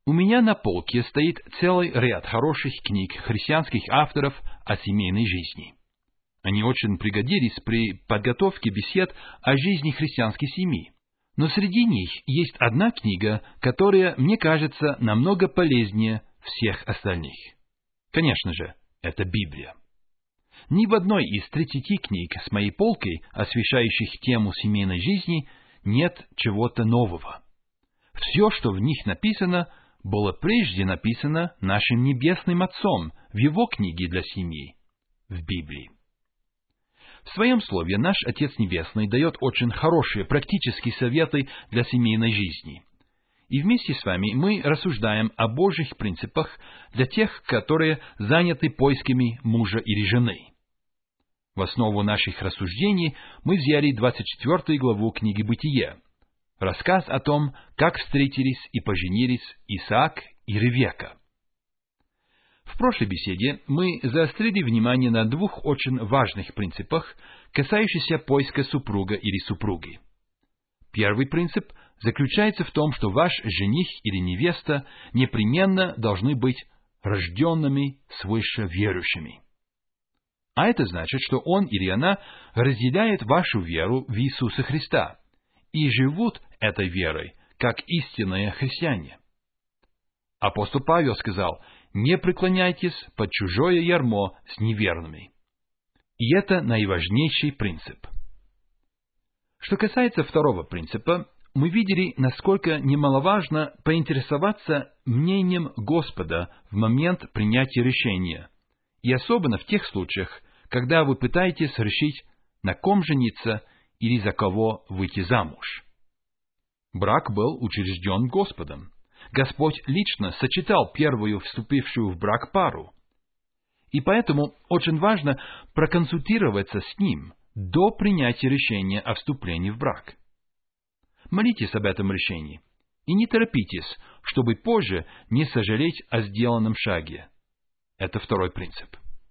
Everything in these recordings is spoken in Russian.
У меня на полке стоит целый ряд хороших книг христианских авторов о семейной жизни. Они очень пригодились при подготовке бесед о жизни христианской семьи. Но среди них есть одна книга, которая, мне кажется, намного полезнее всех остальных. Конечно же, это Библия. Ни в одной из 30 книг с моей полкой, освещающих тему семейной жизни, нет чего-то нового. Все, что в них написано, было прежде написано нашим Небесным Отцом в Его книге для семьи, в Библии. В Своем Слове наш Отец Небесный дает очень хорошие практические советы для семейной жизни. И вместе с вами мы рассуждаем о Божьих принципах для тех, которые заняты поисками мужа или жены. В основу наших рассуждений мы взяли 24 главу книги «Бытие», рассказ о том, как встретились и поженились Исаак и Ревекка. В прошлой беседе мы заострили внимание на двух очень важных принципах, касающихся поиска супруга или супруги. Первый принцип заключается в том, что ваш жених или невеста непременно должны быть рожденными свыше верующими. А это значит, что он или она разделяет вашу веру в Иисуса Христа и живут этой верой, как истинные христиане. Апостол Павел сказал: «Не преклоняйтесь под чужое ярмо с неверными». И это наиважнейший принцип. Что касается второго принципа, мы видели, насколько немаловажно поинтересоваться мнением Господа в момент принятия решения, и особенно в тех случаях, когда вы пытаетесь решить, на ком жениться или за кого выйти замуж. Брак был учрежден Господом. Господь лично сочетал первую вступившую в брак пару. И поэтому очень важно проконсультироваться с Ним до принятия решения о вступлении в брак. Молитесь об этом решении и не торопитесь, чтобы позже не сожалеть о сделанном шаге. Это второй принцип.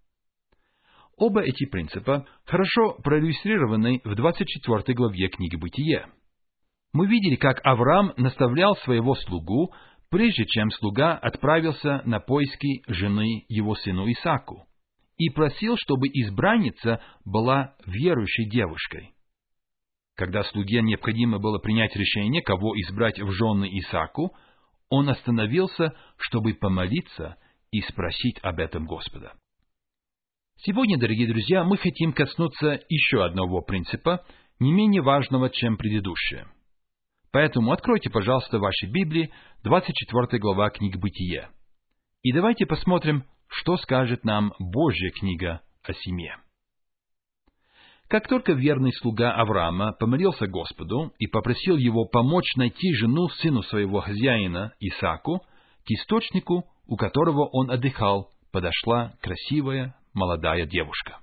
Оба эти принципа хорошо проиллюстрированы в 24 главе книги «Бытие». Мы видели, как Авраам наставлял своего слугу, прежде чем слуга отправился на поиски жены его сыну Исааку, и просил, чтобы избранница была верующей девушкой. Когда слуге необходимо было принять решение, кого избрать в жены Исааку, он остановился, чтобы помолиться и спросить об этом Господа. Сегодня, дорогие друзья, мы хотим коснуться еще одного принципа, не менее важного, чем предыдущие. Поэтому откройте, пожалуйста, ваши Библии, 24 глава книги «Бытие». И давайте посмотрим, что скажет нам Божья книга о семье. Как только верный слуга Авраама помолился Господу и попросил его помочь найти жену сыну своего хозяина Исааку, к источнику, у которого он отдыхал, подошла красивая молодая девушка.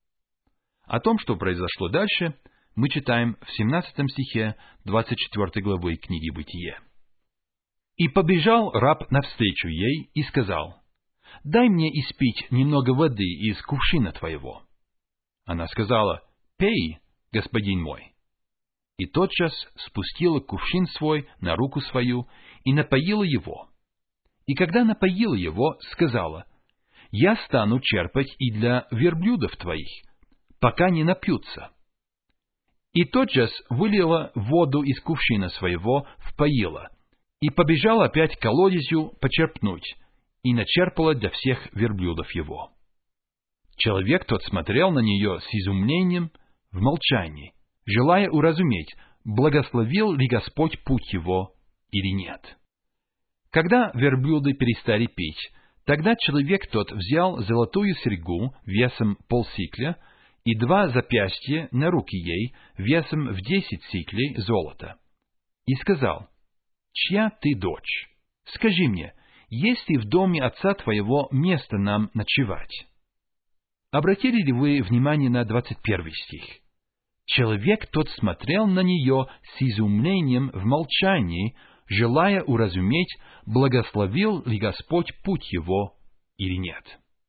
О том, что произошло дальше, мы читаем в 17 стихе 24 главы книги «Бытие». «И побежал раб навстречу ей и сказал: „Дай мне испить немного воды из кувшина твоего“. Она сказала: „Пей, господин мой“. И тотчас спустила кувшин свой на руку свою и напоила его. И когда напоила его, сказала: „Я стану черпать и для верблюдов твоих, пока не напьются“. И тотчас вылила воду из кувшина своего в поило, и побежала опять к колодезю почерпнуть, и начерпала для всех верблюдов его. Человек тот смотрел на нее с изумлением в молчании, желая уразуметь, благословил ли Господь путь его или нет. Когда верблюды перестали пить, тогда человек тот взял золотую серьгу весом полсикля и 2 запястья на руки ей весом в 10 сиклей золота, и сказал: „Чья ты дочь? Скажи мне, есть ли в доме отца твоего место нам ночевать?“ Обратили ли вы внимание на 21 стих? Человек тот смотрел на нее с изумлением в молчании, желая уразуметь, благословил ли Господь путь его или нет.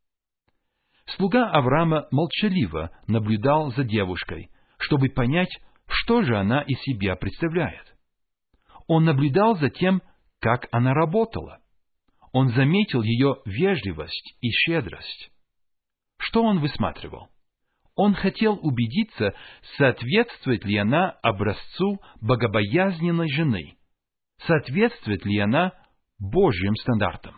Слуга Авраама молчаливо наблюдал за девушкой, чтобы понять, что же она из себя представляет. Он наблюдал за тем, как она работала. он заметил ее вежливость и щедрость. Что он высматривал? Он хотел убедиться, соответствует ли она образцу богобоязненной жены, соответствует ли она Божьим стандартам.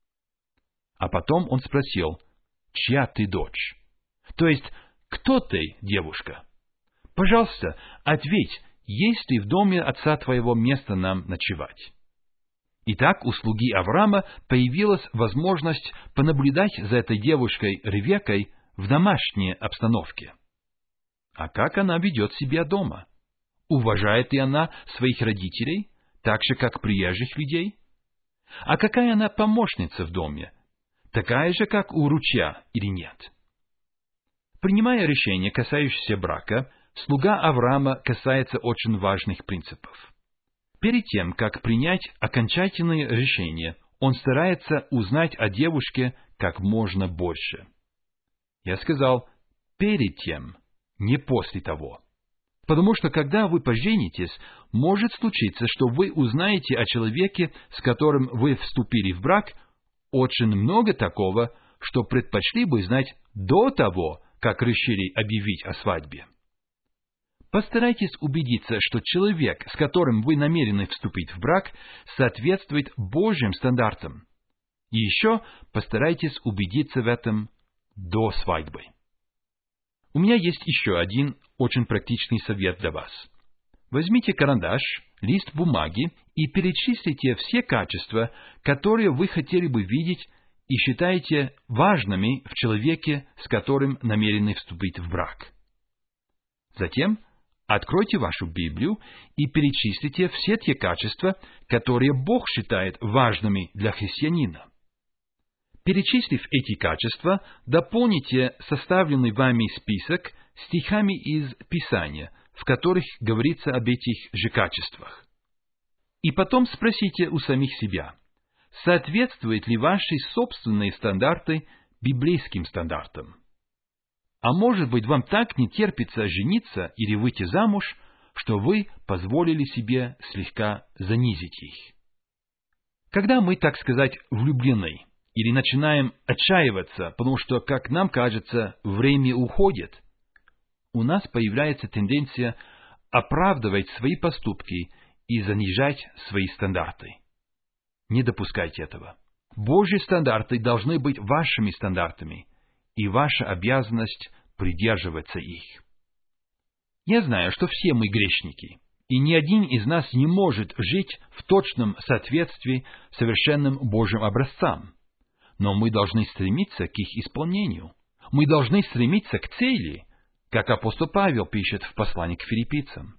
А потом он спросил: «Чья ты дочь?» То есть, кто ты, девушка? Пожалуйста, ответь, есть ли в доме отца твоего место нам ночевать? Итак, у слуги Авраама появилась возможность понаблюдать за этой девушкой Ревеккой в домашней обстановке. А как она ведет себя дома? Уважает ли она своих родителей, так же, как приезжих людей? А какая она помощница в доме? Такая же, как у ручья, или нет? Принимая решение, касающееся брака, слуга Авраама касается очень важных принципов. Перед тем, как принять окончательное решение, он старается узнать о девушке как можно больше. Я сказал «перед тем», не после того. Потому что, когда вы поженитесь, может случиться, что вы узнаете о человеке, с которым вы вступили в брак, очень много такого, что предпочли бы знать до того, как решили объявить о свадьбе. Постарайтесь убедиться, что человек, с которым вы намерены вступить в брак, соответствует Божьим стандартам. И еще постарайтесь убедиться в этом до свадьбы. У меня есть еще один очень практичный совет для вас. Возьмите карандаш, лист бумаги и перечислите все качества, которые вы хотели бы видеть и считаете важными в человеке, с которым намерены вступить в брак. Затем откройте вашу Библию и перечислите все те качества, которые Бог считает важными для христианина. Перечислив эти качества, дополните составленный вами список стихами из Писания, в которых говорится об этих же качествах. И потом спросите у самих себя, соответствуют ли ваши собственные стандарты библейским стандартам? А может быть, вам так не терпится жениться или выйти замуж, что вы позволили себе слегка занизить их? Когда мы, так сказать, влюблены, или начинаем отчаиваться, потому что, как нам кажется, время уходит, у нас появляется тенденция оправдывать свои поступки и занижать свои стандарты. Не допускайте этого. Божьи стандарты должны быть вашими стандартами, и ваша обязанность придерживаться их. Я знаю, что все мы грешники, и ни один из нас не может жить в точном соответствии с совершенным Божьим образцам. Но мы должны стремиться к их исполнению. Мы должны стремиться к цели, как апостол Павел пишет в послании к филиппийцам.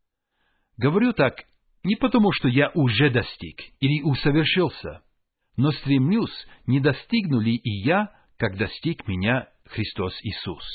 Говорю так не потому, что я уже достиг или усовершился, но стремлюсь, не достигну ли и я, как достиг меня Христос Иисус.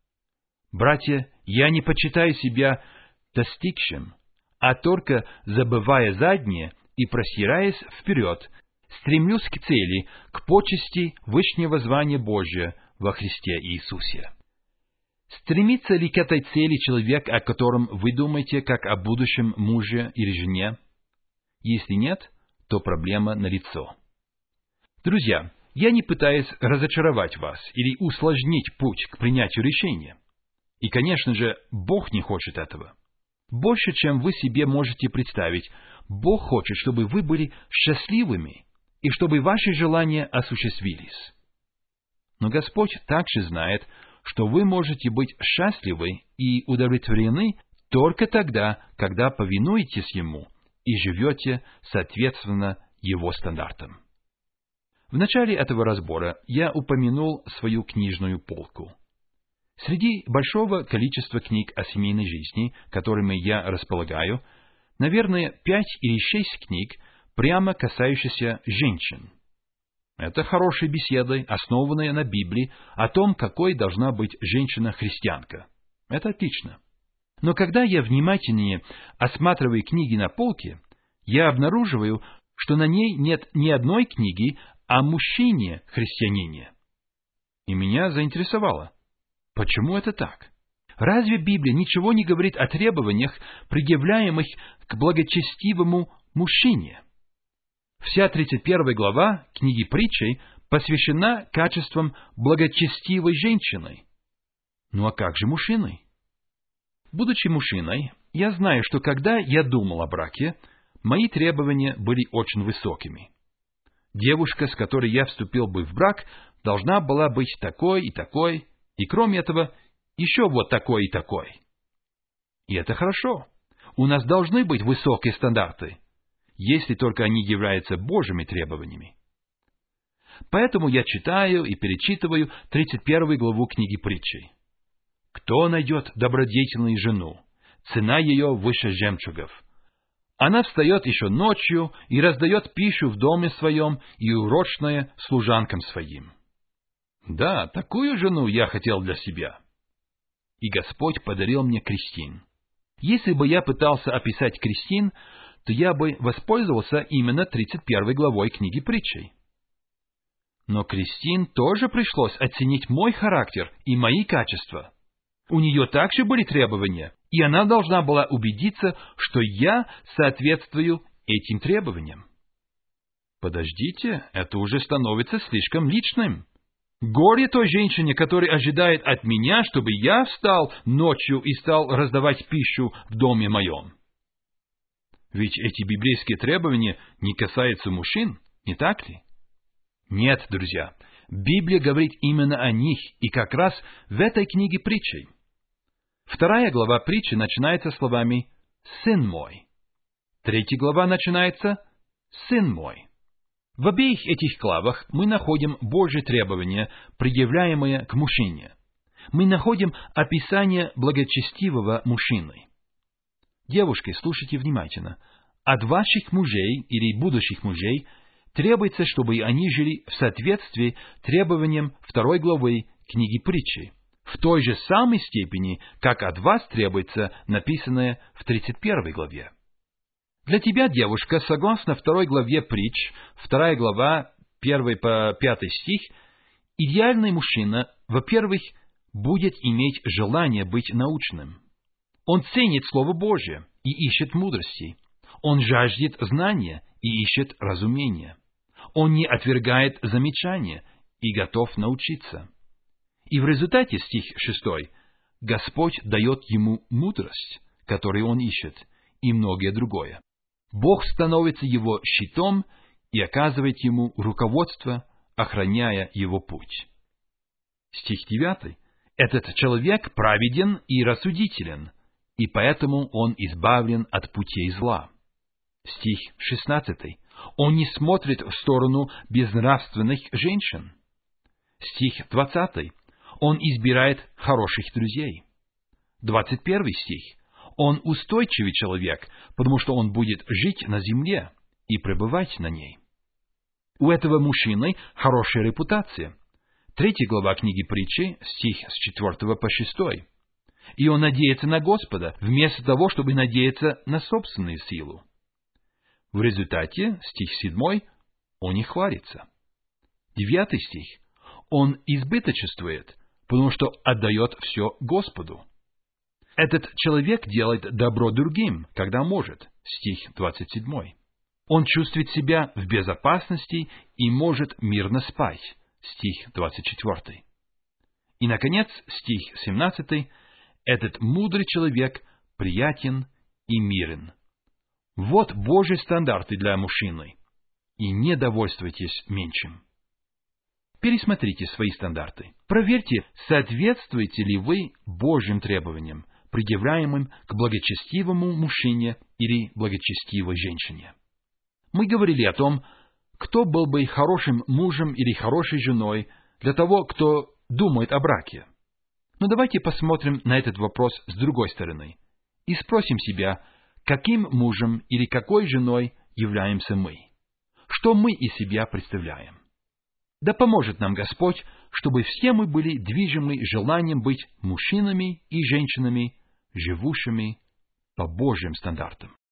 Братья, я не почитаю себя достигшим, а только, забывая заднее и простираясь вперед, стремлюсь к цели, к почести вышнего звания Божия во Христе Иисусе. Стремится ли к этой цели человек, о котором вы думаете, как о будущем муже или жене? Если нет, то проблема налицо. Друзья, я не пытаюсь разочаровать вас или усложнить путь к принятию решения. И, конечно же, Бог не хочет этого. Больше, чем вы себе можете представить, Бог хочет, чтобы вы были счастливыми и чтобы ваши желания осуществились. Но Господь также знает, что вы можете быть счастливы и удовлетворены только тогда, когда повинуетесь Ему и живете соответственно Его стандартам. В начале этого разбора я упомянул свою книжную полку. Среди большого количества книг о семейной жизни, которыми я располагаю, наверное, 5 или 6 книг, прямо касающихся женщин. Это хорошие беседы, основанные на Библии, о том, какой должна быть женщина-христианка. Это отлично. Но когда я внимательнее осматриваю книги на полке, я обнаруживаю, что на ней нет ни одной книги о мужчине-христианине. И меня заинтересовало, почему это так? Разве Библия ничего не говорит о требованиях, предъявляемых к благочестивому мужчине? Вся 31 глава книги Притчей посвящена качествам благочестивой женщины. Ну а как же мужчиной? Будучи мужчиной, я знаю, что когда я думал о браке, мои требования были очень высокими. Девушка, с которой я вступил бы в брак, должна была быть такой и такой, и кроме этого, еще вот такой и такой. И это хорошо. У нас должны быть высокие стандарты, если только они являются Божьими требованиями. Поэтому я читаю и перечитываю 31 главу книги Притчей. «Кто найдет добродетельную жену? Цена ее выше жемчугов. Она встает еще ночью и раздает пищу в доме своем и урочное служанкам своим». Да, такую жену я хотел для себя. И Господь подарил мне Кристин. Если бы я пытался описать Кристин, то я бы воспользовался именно 31 главой книги Притчей. Но Кристин тоже пришлось оценить мой характер и мои качества. У нее также были требования, и она должна была убедиться, что я соответствую этим требованиям. Подождите, это уже становится слишком личным. Горе той женщине, которая ожидает от меня, чтобы я встал ночью и стал раздавать пищу в доме моем. Ведь эти библейские требования не касаются мужчин, не так ли? Нет, друзья, Библия говорит именно о них, и как раз в этой книге Притчей. 2 глава Притчи начинается словами «Сын мой». 3 глава начинается «Сын мой». В обеих этих главах мы находим Божьи требования, предъявляемые к мужчине. Мы находим описание благочестивого мужчины. Девушки, слушайте внимательно. От ваших мужей или будущих мужей требуется, чтобы они жили в соответствии требованиям 2 главы книги Притчи, в той же самой степени, как от вас требуется написанное в 31 главе. Для тебя, девушка, согласно 2 главе Притч, 2 глава, 1 по 5 стих, идеальный мужчина, во-первых, будет иметь желание быть научным. Он ценит Слово Божье и ищет мудрости. Он жаждет знания и ищет разумения. Он не отвергает замечания и готов научиться. И в результате, стих 6, Господь дает ему мудрость, которую он ищет, и многое другое. Бог становится его щитом и оказывает ему руководство, охраняя его путь. Стих 9. Этот человек праведен и рассудителен, и поэтому он избавлен от путей зла. Стих 16. Он не смотрит в сторону безнравственных женщин. Стих 20. Он избирает хороших друзей. 21 стих. Он устойчивый человек, потому что он будет жить на земле и пребывать на ней. У этого мужчины хорошая репутация. 3 глава книги Притчи, стих с 4 по 6. И он надеется на Господа, вместо того, чтобы надеяться на собственную силу. В результате, стих 7, он не хвалится. 9 стих. Он избыточествует, потому что отдает все Господу. Этот человек делает добро другим, когда может. Стих 27. Он чувствует себя в безопасности и может мирно спать. Стих 24. И, наконец, стих 17. Этот мудрый человек приятен и мирен. Вот Божьи стандарты для мужчины. И не довольствуйтесь меньшим. Пересмотрите свои стандарты. Проверьте, соответствуете ли вы Божьим требованиям, предъявляемым к благочестивому мужчине или благочестивой женщине. Мы говорили о том, кто был бы хорошим мужем или хорошей женой для того, кто думает о браке. Но давайте посмотрим на этот вопрос с другой стороны и спросим себя, каким мужем или какой женой являемся мы? Что мы из себя представляем? Да поможет нам Господь, чтобы все мы были движимы желанием быть мужчинами и женщинами, живущими по Божьим стандартам.